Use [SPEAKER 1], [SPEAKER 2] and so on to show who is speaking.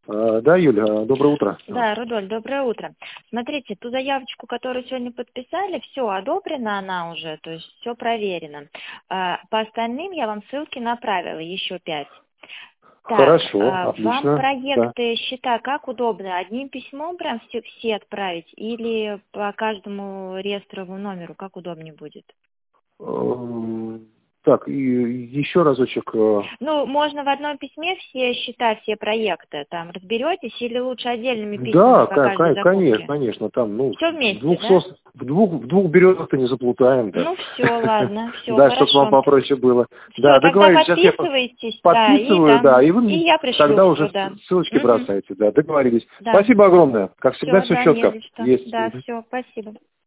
[SPEAKER 1] Да, Юля, доброе утро.
[SPEAKER 2] Да, Рудоль, доброе утро. Смотрите, ту заявочку, которую сегодня подписали, все одобрено она уже, то есть все проверено. По остальным я вам ссылки направила, еще 5.
[SPEAKER 1] Хорошо,
[SPEAKER 2] Так,
[SPEAKER 1] отлично.
[SPEAKER 2] вам
[SPEAKER 1] Да.
[SPEAKER 2] проекты, счета как удобно? Одним письмом прям все отправить или по каждому реестровому номеру, как удобнее будет?
[SPEAKER 1] Так, и еще разочек.
[SPEAKER 2] Ну, можно в одном письме все счета, все проекты, там разберетесь, или лучше отдельными
[SPEAKER 1] Да,
[SPEAKER 2] письмами по каждой закупке?
[SPEAKER 1] конечно, там, ну,
[SPEAKER 2] Все вместе, да?
[SPEAKER 1] в двух березах-то не заплутаем, да.
[SPEAKER 2] Ну все, ладно, все,
[SPEAKER 1] Да,
[SPEAKER 2] хорошо.
[SPEAKER 1] чтобы вам попроще было.
[SPEAKER 2] Все,
[SPEAKER 1] Да,
[SPEAKER 2] тогда
[SPEAKER 1] договорились. Сейчас я
[SPEAKER 2] подписывайтесь,
[SPEAKER 1] подписываю, да, и вы
[SPEAKER 2] и
[SPEAKER 1] мне
[SPEAKER 2] я пришлю
[SPEAKER 1] тогда
[SPEAKER 2] все,
[SPEAKER 1] уже
[SPEAKER 2] да.
[SPEAKER 1] ссылочки бросаете, да, договорились.
[SPEAKER 2] Да.
[SPEAKER 1] Спасибо огромное. Как всегда,
[SPEAKER 2] Все,
[SPEAKER 1] все
[SPEAKER 2] да, не
[SPEAKER 1] четко.
[SPEAKER 2] за что.
[SPEAKER 1] Есть.
[SPEAKER 2] Да, все, спасибо.